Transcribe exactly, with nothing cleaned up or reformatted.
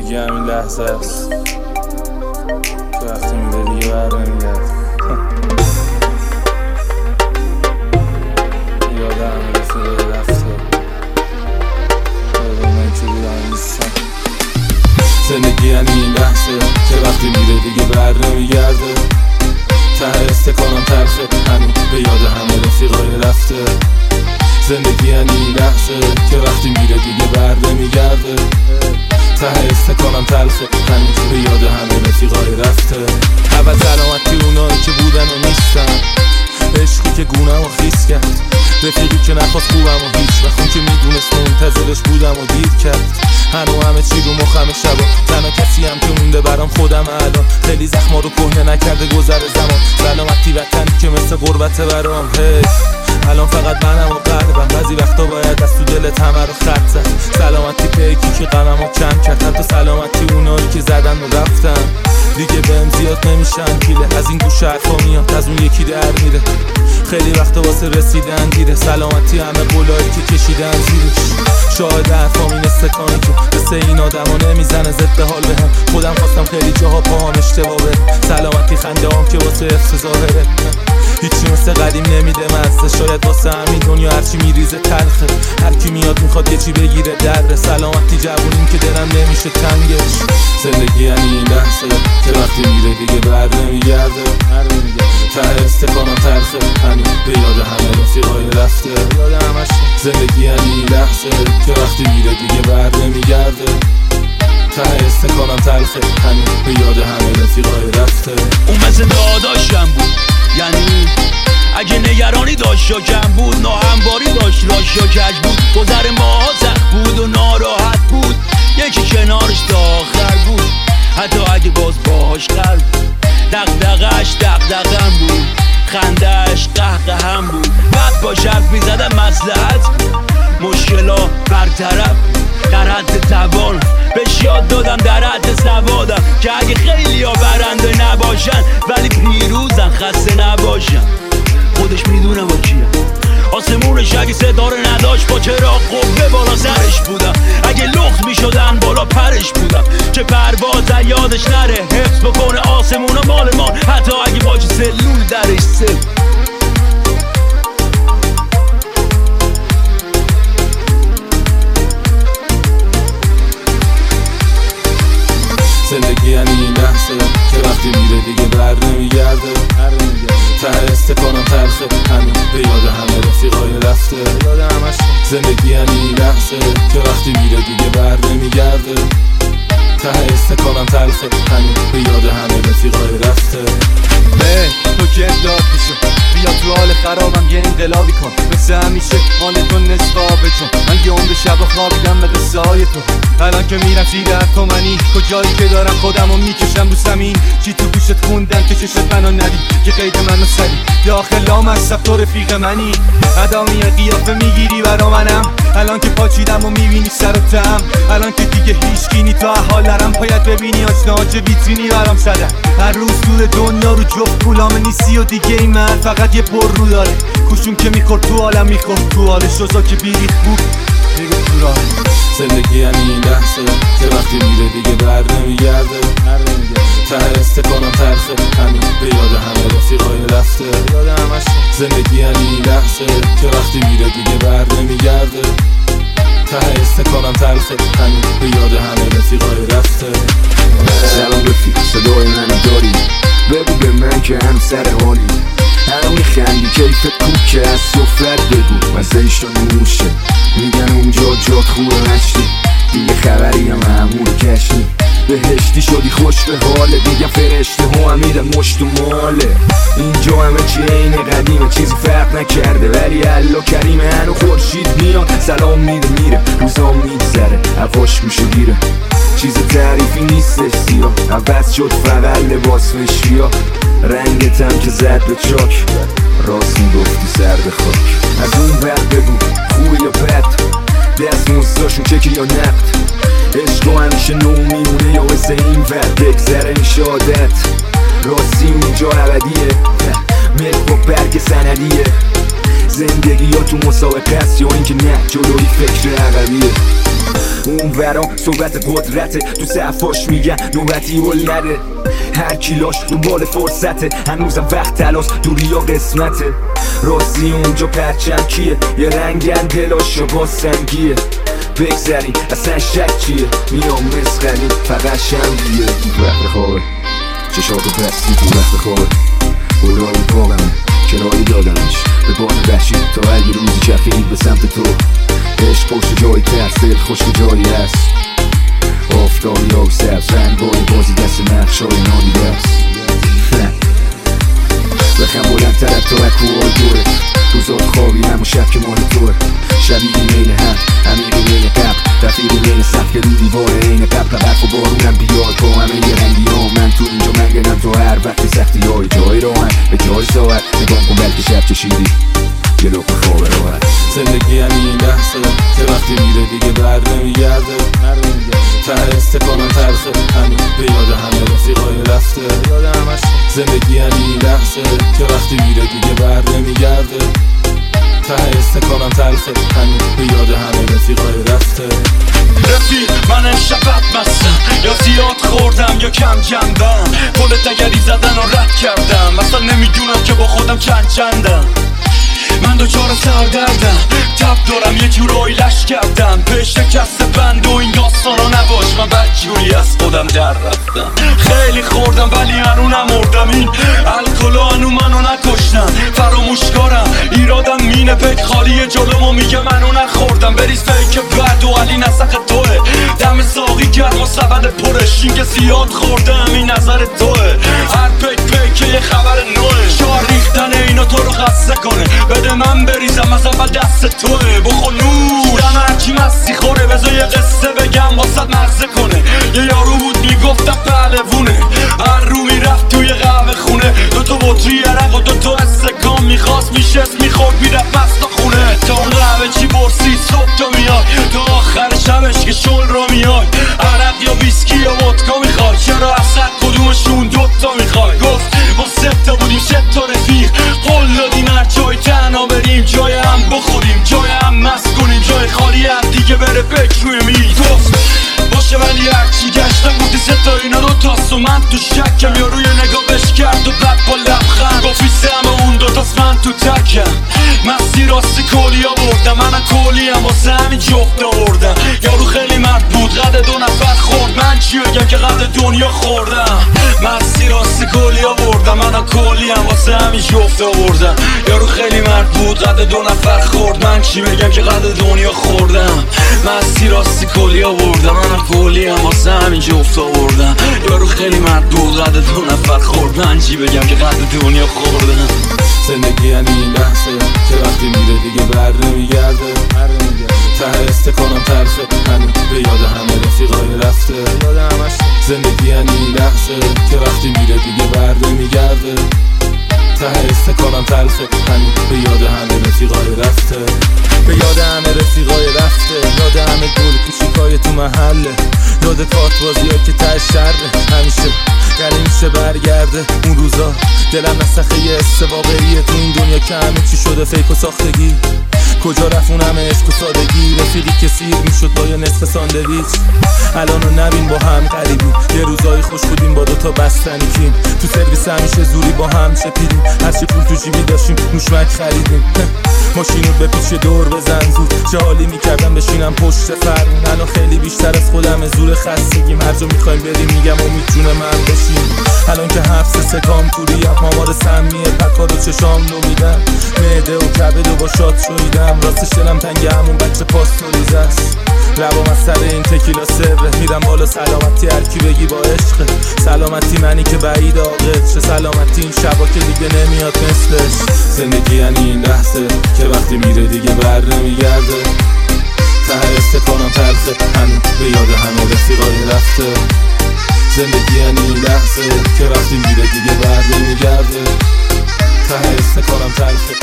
زندگی همین لحظه است که وقتی میره دیگه بر نمیگرد. یادم رفته رفته یادم من که بودم نیستم. زندگی همین لحظه که وقتی میره دیگه بر نمیگرده. ته استکانم تلخه همین به یاد همه رفیقای رفته. زندگی همین لحظه که وقتی میره دیگه بر نمیگرده. ته استکانم تلخه همین به یاد همه رفیقای رفته. اول سلامتی اونایی که بودن و نیستن، عشقی که گونم و خیس کرد، رفیقی که نخواست خوبم و هیچ وقت اون که میدونست منتظرش بودم و دیر کرد. هنو همه چی رو مخم شبا، تنها کسی هم که مونده برام خودم الان. خیلی زخما رو کهنه نکرده گذر زمان، سلامتی وطنی که مثل غربته برام. هی الان فقط منم و قلبم، بعضی وقتا باید از تو دلت همه رو خط زد. سلامتی پیکی که غمم رو کم کرد، حتی سلامتی اونایی که زدن و رفتن دیگه بهم زیاد نمیشن پیله. از این گوش حرفا میاد از اون یکی در میره، خیلی وقتا واسه رسیدن دیره. سلامتی همه قولایی که کشیدن زیرش، شاهد حرفام این استکانی که مثل این آدم ها نمیزنه ضد حال بهم. خودم خواستم خیلی جاها پاهم اشتباه بره. سلامتی خنده هم که واسه افتضاحه، هیچی مثل قدیم نمیده مزه. شاید واسه همین دنیا هرچی میریزه تلخه، هر کی میاد میخواد یه چی بگیره دره. سلامتی جوونیم که دلم نمیشه تنگش. زندگی یعنی این لحظه که وقتی میره دیگه بر نمیگرده. ته استکانم تلخه همین به یاد همه رفیقای رفته. زندگی یعنی این لحظه که وقتی میره دیگه بر نمیگرده. ته استکانم تلخه همین به یاد همه رفیقای رفته. اون مثل داداشم بود، یعنی اگه نگرانی داشت یا کم بود، ناهمواری داشت راش یا کج بود. گذر ماها سخت بود و ناراحت بود، یکی کنارش تا آخر بود. حتی اگه باز باهاش قلب دقدقش دقدقم بود، خندهش قهقهم بود. بعد با شرف میزدم مصلحت مشکلا برطرف در حد توان. بهش یاد دادم در حد سوادم که اگه خیلی ها برنده نباشن ولی پیروزن خسته نباشن. خودش میدونه با کیه، آسمونش اگه ستاره نداشت با چراغ قوه بالا سرش بودم. اگه لخت میشدن بالا پرش بودم که پرواز یادش نره. حفظ بکنه آسمون و مال ما، حتی اگه باشه سلول درش سل. زندگی یعنی این لحظه که وقتی میره دیگه بر نمیگرده. ته استکانم تلخه همین به یاد همه رفیقای رفته. زندگی یعنی این لحظه که وقتی میره دیگه بر نمیگرده. ته استکانم تلخه همین به یاد همه رفیقای رفته. به تو که داد میشو بیا تو حال خرابم یه انقلابی کن، مثل همیشه حال تو نصف آبه چون من یه عمر شب و خوابیدم به قصه های تو. الان که میرم سیدر تو منی، کجایی که دارم خودم رو میکشم رو زمین. چی تو گوشت خوندن که چشت منو ندی، که قید منو سری یا آخه لامصب تو رفیق منی. ادامی قیافه میگیری برا منم، الان که پاچیدم و میبینی سر و تم. الان که دیگه هیچ کینی تو حال دارم، باید ببینی آشنا چه ویترینی برام زدن. هر روز دور دنیا رو جفت پولام نیستی و دیگه این من فقط یه پر رو داره. کوشون که میخورد تو عالم میخورد تو حال شوزا که بیریخ بود بگو تو راه. زندگی یعنی این لحظه که وقتی میره دیگه بر نمیگرده. ته استکانم تلخه همین به یاد همه رفیقای رفته. زندگی یعنی این لحظه که وقتی میره دیگه بر نمیگرده. ته استکانم تلخه همین به یاد همه رفیقای رفته. سلام رفیق صدای منو داری، بگو به من که هم سر حالی. الان میخندی کیفت کوک که از صفرت بگو مزهش تو نوشه. میگن اونجا جات خوبه نشتی، دیگه خبری هم همون کشنی. بهشتی شدی خوش به حاله، دیگه فرشته ها هم میدن مشت و ماله. اینجا همه چی عین قدیمه، چیزی فرق نکرده ولی الله کریمه. هنو خورشید میاد سلام میده میره، روزا میگذره هواش میشه گیره. چیز تعریفی نیستش سیاه، عوض شد فقط لباس مشکیا. رنگت هم که زد به چاک، راست میگفتی سر به خاک. از اون بعد بگو خوبه یا بد، دست مستاشون چکی یا نقد. عشق همیشه نو میمونه یا مثل این ورد بگذره این شادت. راستی اونجا ابدیه، ملک با برگ سندیه. زندگی یا تو مسابقه است یا اینکه نه جلوی فکر عقبیه. اون ورا صحبت قدرته، تو صفاش میگن نوبتی ول نره. هر کیلاش دنبال فرصته، هنوزم وقت تلاس دوری یا قسمته. راستی اونجا پرچم کیه؟ یه رنگن دلاش یا باسنگیه. بگذری اصلا شک چیه؟ میام مسخری فقط شنگیه. تو وقت خوابه چشاتو بستی، تو وقت خوابه برای پاقمه کناری دادمش به باد وحشی تا اگه روزی چرخید به سمت تو. عشق پشت جایی ترسل خشک جایی هست، آفتابی آب سبز رنگ بایی بازی دست نقشای نادیده است. بخم بلند طرف تا اکوهای دوره، روزات خوابی همون شب که مال توه. شبیه مین هم عمیقی مین قبل، رفیقی مین سخت که رو دیواره این قبل. برف و بارونم بیاد با همه یه رنگی ها، من تو اینجا منگنم تو هر وقتی سختی های جای راهم به جای ساعت. نگام کن بلکه شب چشیدی یه لقمه خواب راحت. زندگی یعنی این لحظه که وقتی میره دیگه بر نمیگرده. ته استکانم تلخه همین به یاد همه رفیقای رفته. زندگی یعنی این لحظه که وقتی میره دیگه بر نمیگرده. ته استکانم تلخه همین به یاد همه رفیقای رفته. رفیق من امشب بدمستم، یا زیاد خوردم یا کم جنبم. پل دگری زدن و رد کردم، اصلا نمیدونم که با خودم چند چندم. من دوچار سردردم، تب دارم یه جورایی لش کردم. پیش شکست بند و این داستانا نباش، من بدجوری از خودم در رفتم. خیلی خوردم ولی هنو نمردم، این الکلا هنو منو نکشتم. فراموشکارم ایرادم مینه پیک خالی جلومو میگه منو نخوردم. بریز فیک بد و علی نسخ توه، دم ساقی گرم و سبد پرش. این که زیاد خوردم این نظر توه، هر پیک پیک یه خبر نوه. شار ریختن اینا تو رو خسته کنه، بده من بریزم از اول دست توه. بخور نوش دم هرچی مستی خوره، بذار یه قصه بگم واسد مغزه کنه. یه یارو بود میگفتم پهلوونه، هر رو میرفت توی قهوه خونه. دوتا بطری عرق و دوتا استکان میخواست میشست میخورد میرفت بستا خونه. تا اون قهوه چی برسید صبح تا میاد، تا آخر شبش که شل رو میاد. عرق یا ویسکی یا ودکا میخواد، چرا اصلا کدومشون دوتا میخواد. گفت ما سه تا بودیم سه تا رفیق، قول دادیم هر جای تنها بریم، جای هم بخوریم جای هم مست کنیم، جای خالی هم دیگه بره فکر روی میز. گفت باشه ولی هرچی گشتم گفتی سه تا اینا دو تاست و من تو شکم. یا روی نگاهش کرد و بعد با لبخند گفتی سه همه اون دو تاست من تو تکم. مستی راستی کلی آوردم، منم کلی هم واسه همین جفت آوردم. یارو خیلی مرد بود قد دو نفر خورد، من چی بگم که قد دنیا خوردم. مستی راستی کلی آوردم، منم کلی هم واسه همین جفت آوردم. یارو خیلی مرد بود قد دو نفر خورد، من چی بگم که قد دنیا خوردم. مستی راستی کلی آوردم، منم کلی هم واسه همین جفت آوردم. یارو خیلی مرد بود قد دو نفر خورد، من چی بگم که قد دنیا خوردم. زندگی یعنی این لحظه که وقتی میره دیگه بر نمیگرده. ته استکانم تلخه همین به یاد همه رفیقای رفته. زندگی یعنی این لحظه که وقتی میره دیگه بر نمیگرده. ته استکانم تلخه همین به یاد همه رفیقای رفته. به یاد همه رفیقای رفته، یاد همه گل کوچیکای تو محله، یاد کارت بازیایی که ته شره. همیشه یعنی میشه برگرده اون روزا، دلم نسخه یه حس واقعیه تو این دنیا که همه چی شده فیک و ساختگی. کجا رفت اون همه عشق و سادگی، رفیقی که سیر میشد با یه نصف ساندویچ. الانو نبین با هم قریبی، یه روزایی خوش بودیم با دوتا بستنی کیم. تو سرویس همیشه زوری با هم چپیدیم، هرچی پول تو جیبی داشتیم نوشمک خریدیم. ماشینو به پیچ دور بزن زود، چه حالی میکردم بشینم پشت فرمون. الان خیلی بیشتر از خودم زور خستگیم، هر جا میخوایم بریم میگم امید جون من بشیم. الان که حفظ سکام توریم، مامار سمیه پکار و چشام نو میدم. معده و کبد و با شاد شویدم، راستش دلم تنگ همون بچه پاستوریز است. لبام از سر این تکیلا سره، میرم بالا سلامتی هرکی بگی با عشق. سلامتی منی که بعید آقت، چه سلامتی این شبا که دیگه نمیاد مثلش. زندگی یعنی این لحظه که وقتی میره دیگه بر نمیگرده. ته استکانم تلخه همین به یاد همه رفیقای رفته. زندگی یعنی این لحظه که وقتی میره دیگه بر نمیگرده. ته استکانم تلخه